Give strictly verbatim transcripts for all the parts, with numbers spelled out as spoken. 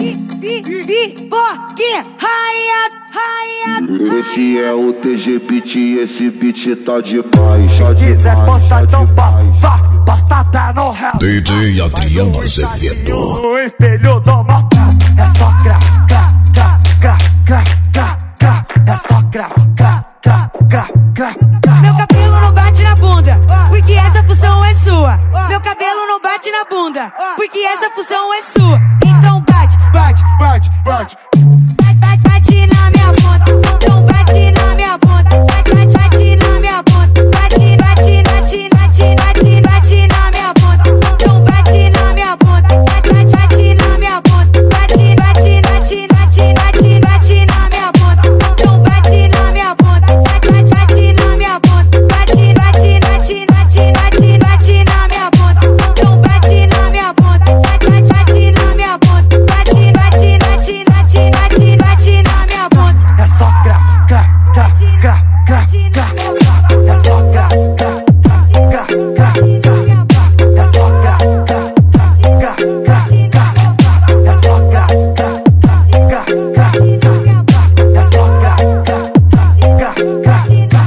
Pipoque, raia, raia. Esse é o T G Pit, esse beat tá demais. Se quiser postar, então posta, vá, posta tá no réu. D J Adriano Azevedo. No espelho do motel, é só gra, gra, gra, gra, gra, gra, gra. É só gra, gra, gra, gra, gra. Meu cabelo não bate na bunda, porque essa função é sua. Meu cabelo não bate na bunda, porque essa função é sua. Então bate, bate, bate, bate. Bate, bate na minha bunda, então bate na minha bunda. Bate, bate na minha bunda, bate, bate, bate, bate, bate, bate na minha bunda. Então bate na minha bunda, bate, bate na minha bunda. Bate, bate, bate, bate, bate, bate na minha bunda. Então bate na minha bunda, bate, bate na minha bunda. Bate, bate, bate, bate, bate, bate na minha bunda. Então bate na minha bunda, bate, bate na minha bunda. Bate, bate, bate, bate, bate, bate na minha bunda. É só gra, gra, gra, gra, gra, gra. É só gra, gra, gra, gra, gra. É só gra, gra, gra, gra, gra. É só gra, gra, gra, gra, gra. É só gra, gra, gra,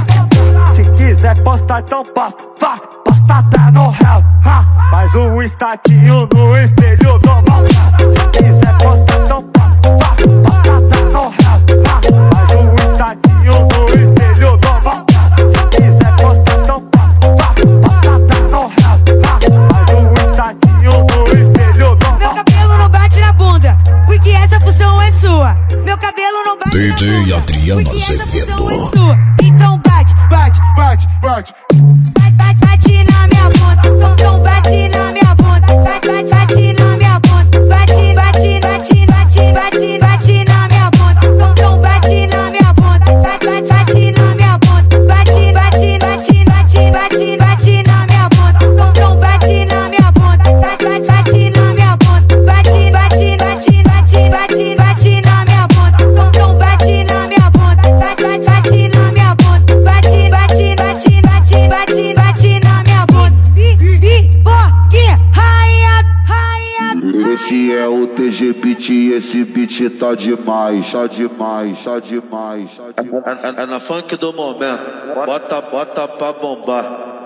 gra. Se quiser postar, então posta, vá, posta tá no réu. Faz um estatinho no espelho do motel. Se quiser postar, então posta, vá, posta tá no réu. Faz um estatinho no espelho do motel. Se quiser postar, então posta, vá, posta tá no réu. Faz um estatinho no espelho do motel. Meu cabelo não bate na bunda, porque essa função é sua. Meu cabelo não bate D J na bunda, Adriano porque essa Azevedo. função é sua. Então bate, Bate, bate, bate. bate, bate, bate na minha bunda. Então bate na minha bunda, bate, bate, bate na minha bunda. Bate, bate, bate, bate, bate, bate na minha bunda. Então bate na minha bunda, bate, bate, bate na minha bunda. Bate, bate, bate, bate, bate, bate na minha bunda. Então bate na minha bunda, bate, bate, bate na minha bunda. Bate, bate, bate, bate, bate, bate na minha bunda. Então bate na minha bunda, bate, bate, bate na minha bunda. Bate, bate, bate, bate, bate, bate na minha bunda. Pipoque, raia, raia. Esse é o T G Pit, esse beat tá demais. Tá demais, tá demais, tá demais. É, é, é na funk do momento, bota, bota pra bombar.